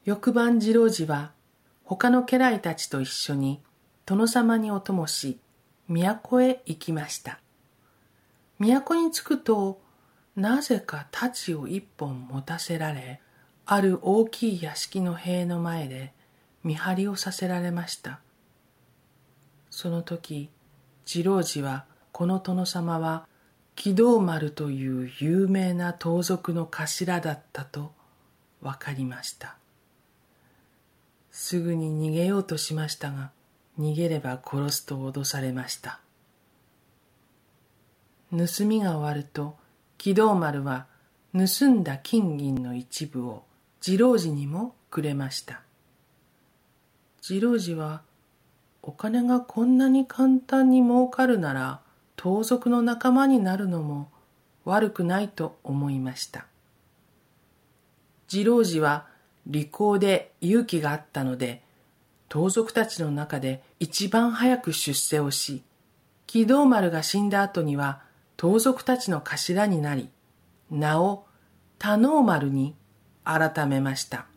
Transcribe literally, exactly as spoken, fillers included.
翌晩次郎次は他の家来たちと一緒に殿様にお供し、都へ行きました。都に着くと、なぜか太刀を一本持たせられ、ある大きい屋敷の塀の前で見張りをさせられました。その時、次郎次はこの殿様は木道丸という有名な盗賊の頭だったとわかりました。すぐに逃げようとしましたが、逃げれば殺すと脅されました。盗みが終わると、木道丸は盗んだ金銀の一部を次郎次にもくれました。次郎次は、お金がこんなに簡単に儲かるなら、盗賊の仲間になるのも悪くないと思いました。次郎次は利口で勇気があったので、盗賊たちの中で一番早く出世をし、木道丸が死んだ後には盗賊たちの頭になり、名を多能丸に改めました。